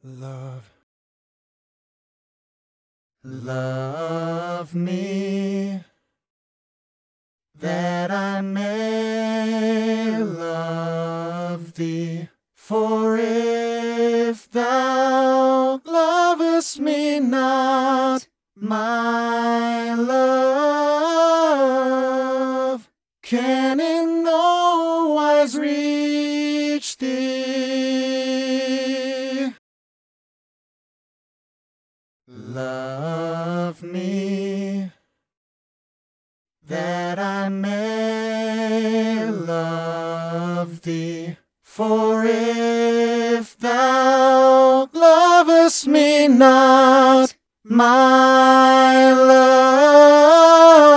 Love, love me, that I may love thee. For if thou lovest me not, my love can in no wise reach thee. Love me, that I may love thee. For if thou lovest me not, my love